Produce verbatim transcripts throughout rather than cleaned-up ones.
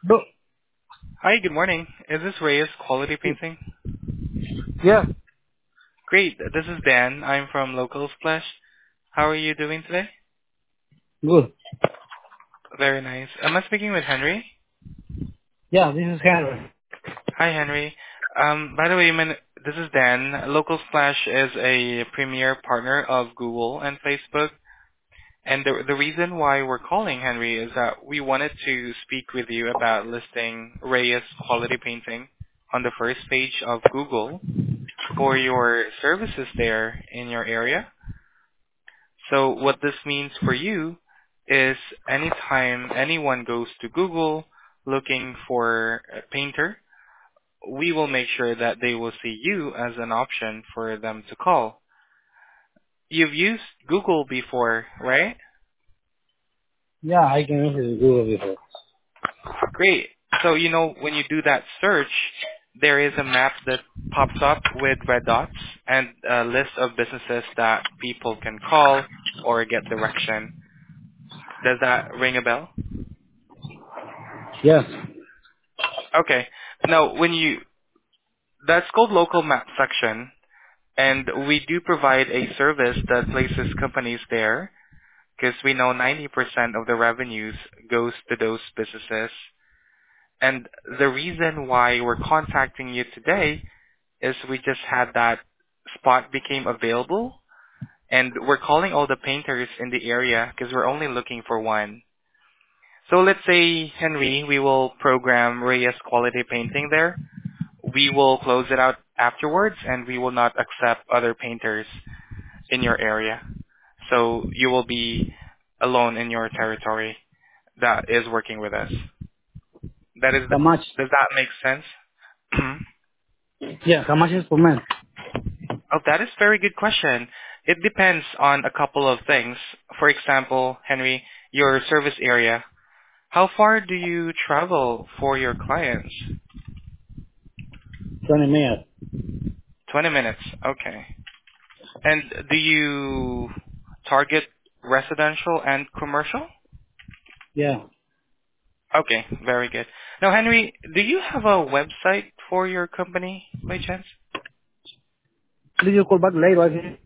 No. Hi, good morning. Is this Reyes Quality Painting? Yeah. Great. This is Dan. I'm from Local Splash. How are you doing today? Good. Very nice. Am I speaking with Henry? Yeah, this is Henry. Hi, Henry. Um, by the way, my, n- this is Dan. Local Splash is a premier partner of Google and Facebook. And the, the reason why we're calling, Henry, is that we wanted to speak with you about listing Reyes Quality Painting on the first page of Google for your services there in your area. So what this means for you is anytime anyone goes to Google looking for a painter, we will make sure that they will see you as an option for them to call. You've used Google before, right? Yeah, I can use it Google before. Great. So, you know, when you do that search, there is a map that pops up with red dots and a list of businesses that people can call or get direction. Does that ring a bell? Yes. Okay. Now, when you that's called local map section, and we do provide a service that places companies there because we know ninety percent of the revenues goes to those businesses. And the reason why we're contacting you today is we just had that spot became available, and we're calling all the painters in the area because we're only looking for one. So let's say, Henry, we will program Reyes Quality Painting there. We will close it out afterwards, and we will not accept other painters in your area. So you will be alone in your territory that is working with us. That is, How much? does that make sense? Yeah, how much is per month? Oh, that is a very good question. It depends on a couple of things. For example, Henry, your service area. How far do you travel for your clients? twenty minutes. twenty minutes. Okay. And do you target residential and commercial? Yeah. Okay, very good. Now, Henry, do you have a website for your company by chance? Please you call back later, I can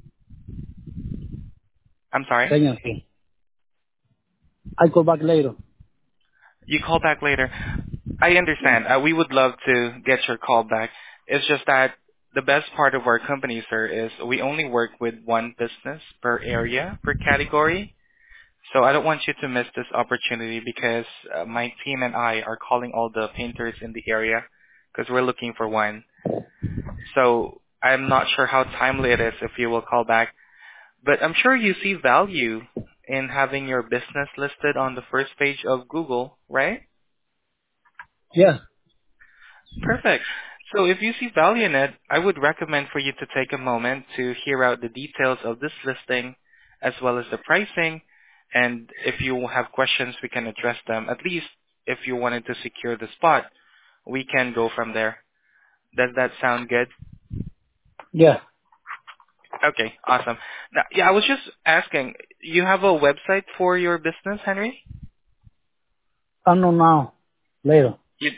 I'm sorry? send you. I call back later. You call back later. I Yeah. understand. Uh, we would love to get your call back. It's just that the best part of our company, sir, is we only work with one business per area, per category. So I don't want you to miss this opportunity because uh, my team and I are calling all the painters in the area because we're looking for one. So I'm not sure how timely it is if you will call back, but I'm sure you see value in having your business listed on the first page of Google, right? Yeah. Perfect. So if you see value in it, I would recommend for you to take a moment to hear out the details of this listing as well as the pricing. And if you have questions, we can address them. At least if you wanted to secure the spot, we can go from there. Does that sound good? Yeah. Okay, awesome. Now, yeah, I was just asking, you have a website for your business, Henry? I don't know now. Later. You,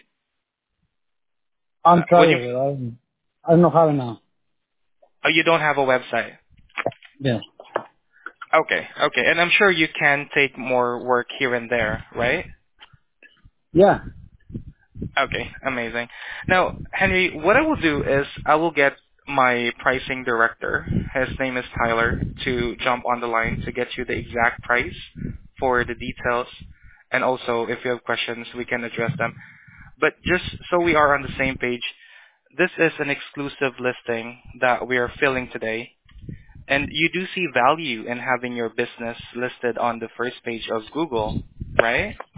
uh, I'm what do trying you, it. I don't, I don't know how now. oh, you don't have a website? Yeah. Okay, okay. And I'm sure you can take more work here and there, right? Yeah. Okay, amazing. Now, Henry, what I will do is I will get my pricing director, his name is Tyler, to jump on the line to get you the exact price for the details. And also, if you have questions, we can address them. But just so we are on the same page, this is an exclusive listing that we are filling today. And you do see value in having your business listed on the first page of Google, right?